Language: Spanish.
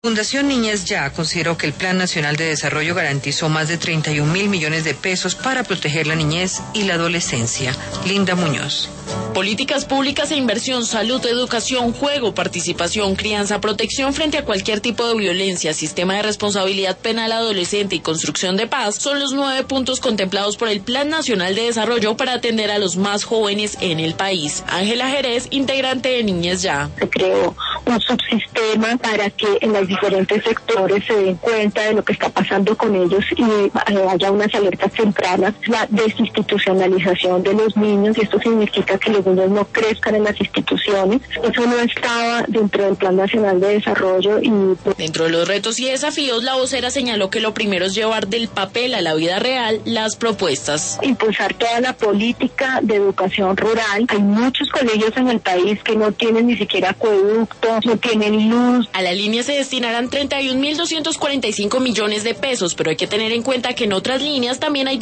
Fundación Niñez Ya consideró que el Plan Nacional de Desarrollo garantizó más de 31.000 millones de pesos para proteger la niñez y la adolescencia. Linda Muñoz. Políticas públicas e inversión, salud, educación, juego, participación, crianza, protección frente a cualquier tipo de violencia, sistema de responsabilidad penal adolescente y construcción de paz son los 9 puntos contemplados por el Plan Nacional de Desarrollo para atender a los más jóvenes en el país. Ángela Jerez, integrante de Niñez Ya. Se creó un subsistema para que en los diferentes sectores se den cuenta de lo que está pasando con ellos y haya unas alertas tempranas, la desinstitucionalización de los niños, y esto significa que los niños no crezcan en las instituciones. Eso no estaba dentro del Plan Nacional de Desarrollo. Dentro de los retos y desafíos, la vocera señaló que lo primero es llevar del papel a la vida real las propuestas. Impulsar toda la política de educación rural. Hay muchos colegios en el país que no tienen ni siquiera acueducto, no tienen luz. A la línea se destinarán 31.245 millones de pesos, pero hay que tener en cuenta que en otras líneas también hay